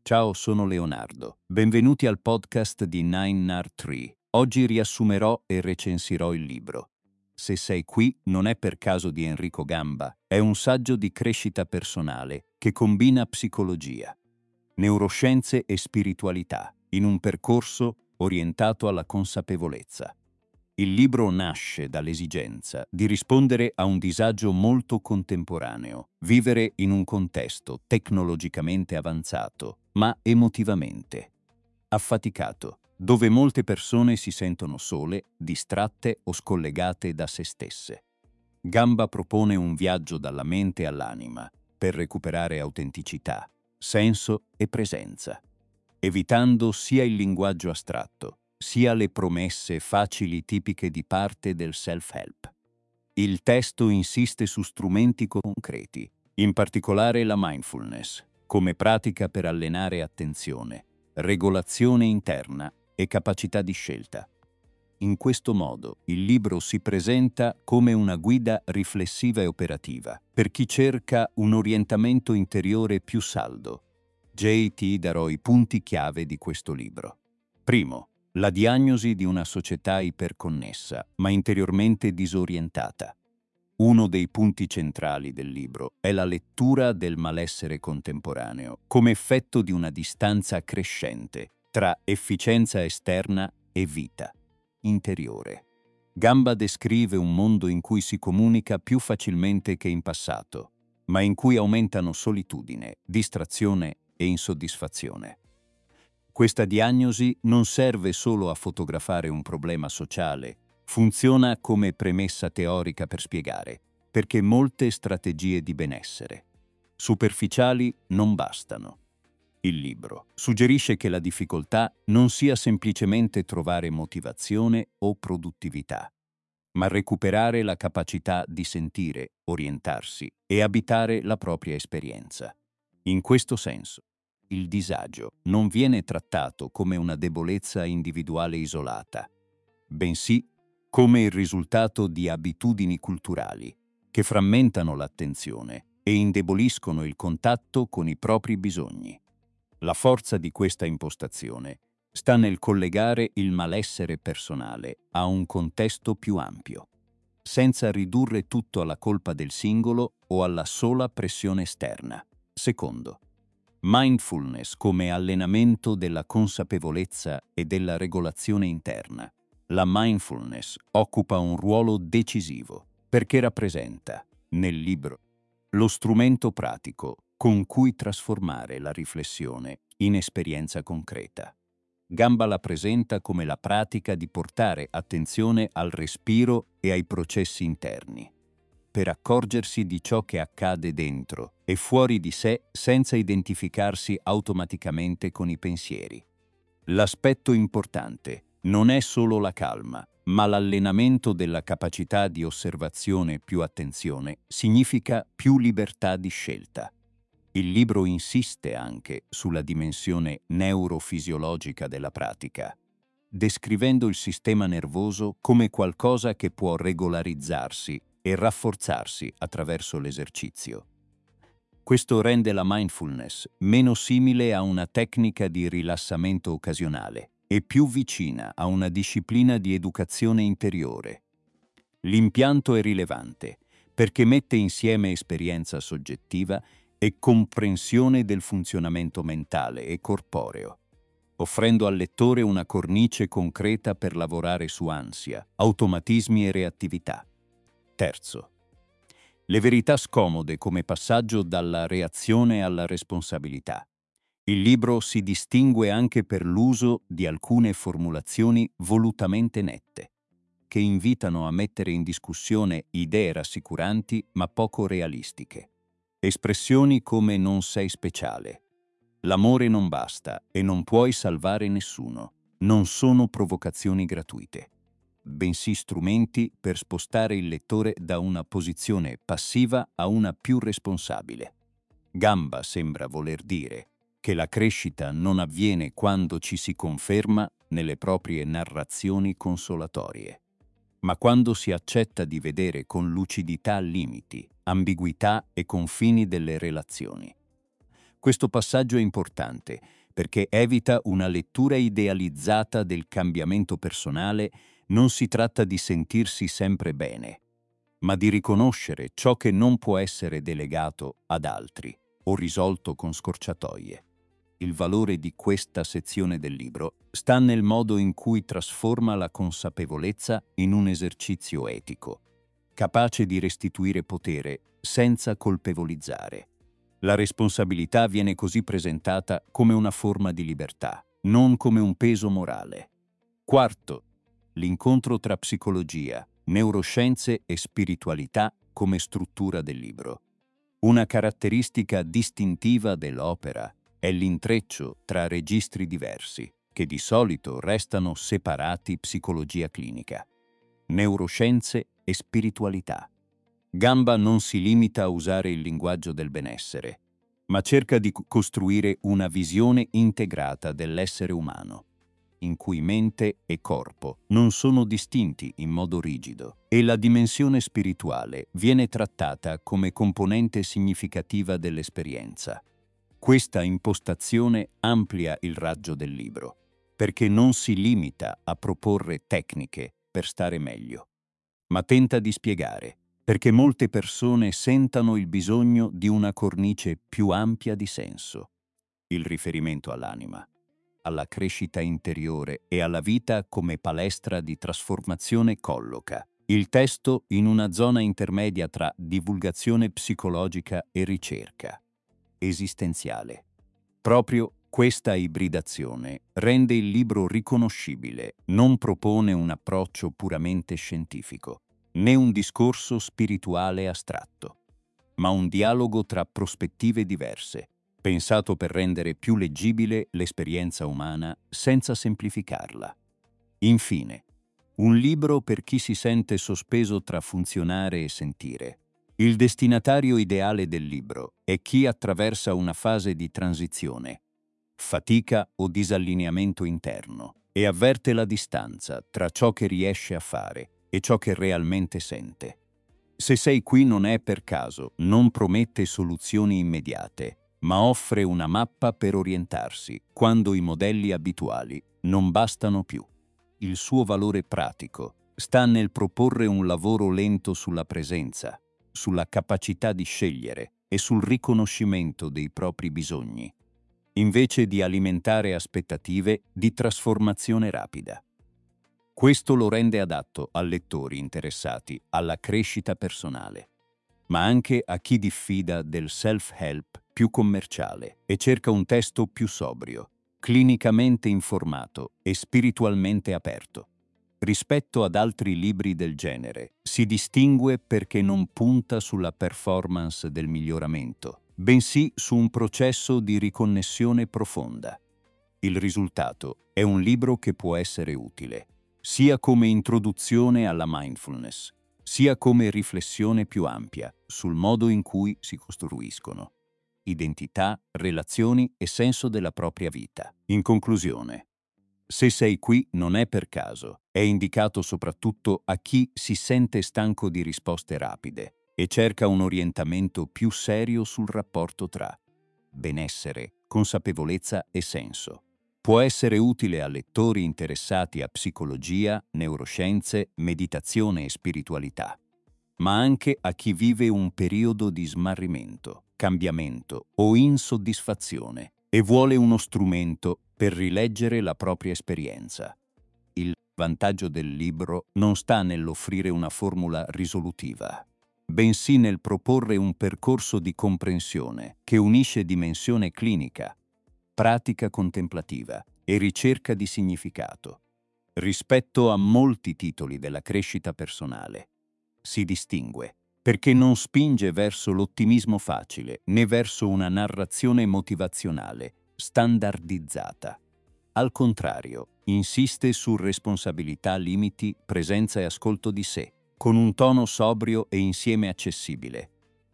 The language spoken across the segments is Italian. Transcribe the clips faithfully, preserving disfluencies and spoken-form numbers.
Ciao, sono Leonardo. Benvenuti al podcast di Nine Nard Tree. Oggi riassumerò e recensirò il libro. Se sei qui non è per caso di Enrico Gamba, è un saggio di crescita personale che combina psicologia, neuroscienze e spiritualità in un percorso orientato alla consapevolezza. Il libro nasce dall'esigenza di rispondere a un disagio molto contemporaneo, vivere in un contesto tecnologicamente avanzato, ma emotivamente affaticato, dove molte persone si sentono sole, distratte o scollegate da se stesse. Gamba propone un viaggio dalla mente all'anima per recuperare autenticità, senso e presenza, evitando sia il linguaggio astratto, sia le promesse facili tipiche di parte del self-help. Il testo insiste su strumenti concreti, in particolare la mindfulness, come pratica per allenare attenzione, regolazione interna e capacità di scelta. In questo modo, il libro si presenta come una guida riflessiva e operativa per chi cerca un orientamento interiore più saldo. J T darò i punti chiave di questo libro. Primo, la diagnosi di una società iperconnessa, ma interiormente disorientata. Uno dei punti centrali del libro è la lettura del malessere contemporaneo come effetto di una distanza crescente tra efficienza esterna e vita interiore. Gamba descrive un mondo in cui si comunica più facilmente che in passato, ma in cui aumentano solitudine, distrazione e insoddisfazione. Questa diagnosi non serve solo a fotografare un problema sociale, funziona come premessa teorica per spiegare perché molte strategie di benessere superficiali non bastano. Il libro suggerisce che la difficoltà non sia semplicemente trovare motivazione o produttività, ma recuperare la capacità di sentire, orientarsi e abitare la propria esperienza. In questo senso, il disagio non viene trattato come una debolezza individuale isolata, bensì come il risultato di abitudini culturali che frammentano l'attenzione e indeboliscono il contatto con i propri bisogni. La forza di questa impostazione sta nel collegare il malessere personale a un contesto più ampio, senza ridurre tutto alla colpa del singolo o alla sola pressione esterna. Secondo, mindfulness come allenamento della consapevolezza e della regolazione interna. La mindfulness occupa un ruolo decisivo perché rappresenta, nel libro, lo strumento pratico con cui trasformare la riflessione in esperienza concreta. Gamba la presenta come la pratica di portare attenzione al respiro e ai processi interni, per accorgersi di ciò che accade dentro e fuori di sé senza identificarsi automaticamente con i pensieri. L'aspetto importante non è solo la calma, ma l'allenamento della capacità di osservazione più attenzione significa più libertà di scelta. Il libro insiste anche sulla dimensione neurofisiologica della pratica, descrivendo il sistema nervoso come qualcosa che può regolarizzarsi e rafforzarsi attraverso l'esercizio. Questo rende la mindfulness meno simile a una tecnica di rilassamento occasionale e più vicina a una disciplina di educazione interiore. L'impianto è rilevante perché mette insieme esperienza soggettiva e comprensione del funzionamento mentale e corporeo, offrendo al lettore una cornice concreta per lavorare su ansia, automatismi e reattività. Terzo, le verità scomode come passaggio dalla reazione alla responsabilità. Il libro si distingue anche per l'uso di alcune formulazioni volutamente nette, che invitano a mettere in discussione idee rassicuranti ma poco realistiche. Espressioni come non sei speciale, l'amore non basta e non puoi salvare nessuno, non sono provocazioni gratuite, bensì strumenti per spostare il lettore da una posizione passiva a una più responsabile. Gamba sembra voler dire che la crescita non avviene quando ci si conferma nelle proprie narrazioni consolatorie, ma quando si accetta di vedere con lucidità limiti, ambiguità e confini delle relazioni. Questo passaggio è importante perché evita una lettura idealizzata del cambiamento personale. Non si tratta di sentirsi sempre bene, ma di riconoscere ciò che non può essere delegato ad altri o risolto con scorciatoie. Il valore di questa sezione del libro sta nel modo in cui trasforma la consapevolezza in un esercizio etico, capace di restituire potere senza colpevolizzare. La responsabilità viene così presentata come una forma di libertà, non come un peso morale. Quarto, l'incontro tra psicologia, neuroscienze e spiritualità come struttura del libro. Una caratteristica distintiva dell'opera è l'intreccio tra registri diversi, che di solito restano separati: psicologia clinica, neuroscienze e spiritualità. Gamba non si limita a usare il linguaggio del benessere, ma cerca di costruire una visione integrata dell'essere umano, in cui mente e corpo non sono distinti in modo rigido, e la dimensione spirituale viene trattata come componente significativa dell'esperienza. Questa impostazione amplia il raggio del libro, perché non si limita a proporre tecniche per stare meglio, ma tenta di spiegare perché molte persone sentano il bisogno di una cornice più ampia di senso. Il riferimento all'anima, alla crescita interiore e alla vita come palestra di trasformazione colloca il testo in una zona intermedia tra divulgazione psicologica e ricerca esistenziale. Proprio questa ibridazione rende il libro riconoscibile, non propone un approccio puramente scientifico, né un discorso spirituale astratto, ma un dialogo tra prospettive diverse, pensato per rendere più leggibile l'esperienza umana senza semplificarla. Infine, un libro per chi si sente sospeso tra funzionare e sentire. Il destinatario ideale del libro è chi attraversa una fase di transizione, fatica o disallineamento interno, e avverte la distanza tra ciò che riesce a fare e ciò che realmente sente. Se sei qui non è per caso, non promette soluzioni immediate, ma offre una mappa per orientarsi quando i modelli abituali non bastano più. Il suo valore pratico sta nel proporre un lavoro lento sulla presenza, sulla capacità di scegliere e sul riconoscimento dei propri bisogni, invece di alimentare aspettative di trasformazione rapida. Questo lo rende adatto a lettori interessati alla crescita personale, ma anche a chi diffida del self-help più commerciale e cerca un testo più sobrio, clinicamente informato e spiritualmente aperto. Rispetto ad altri libri del genere, si distingue perché non punta sulla performance del miglioramento, bensì su un processo di riconnessione profonda. Il risultato è un libro che può essere utile, sia come introduzione alla mindfulness, sia come riflessione più ampia sul modo in cui si costruiscono identità, relazioni e senso della propria vita. In conclusione, Se sei qui non è per caso, è indicato soprattutto a chi si sente stanco di risposte rapide e cerca un orientamento più serio sul rapporto tra benessere, consapevolezza e senso. Può essere utile a lettori interessati a psicologia, neuroscienze, meditazione e spiritualità, ma anche a chi vive un periodo di smarrimento, cambiamento o insoddisfazione e vuole uno strumento per rileggere la propria esperienza. Il vantaggio del libro non sta nell'offrire una formula risolutiva, bensì nel proporre un percorso di comprensione che unisce dimensione clinica, pratica contemplativa e ricerca di significato. Rispetto a molti titoli della crescita personale, si distingue perché non spinge verso l'ottimismo facile né verso una narrazione motivazionale standardizzata. Al contrario, insiste su responsabilità, limiti, presenza e ascolto di sé, con un tono sobrio e insieme accessibile.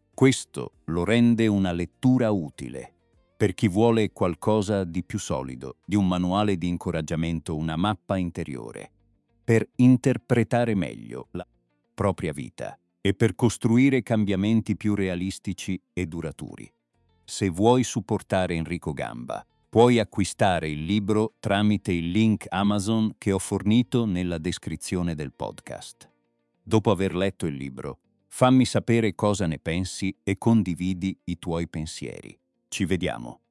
Questo lo rende una lettura utile per chi vuole qualcosa di più solido, di un manuale di incoraggiamento, una mappa interiore, per interpretare meglio la propria vita e per costruire cambiamenti più realistici e duraturi. Se vuoi supportare Enrico Gamba, puoi acquistare il libro tramite il link Amazon che ho fornito nella descrizione del podcast. Dopo aver letto il libro, fammi sapere cosa ne pensi e condividi i tuoi pensieri. Ci vediamo.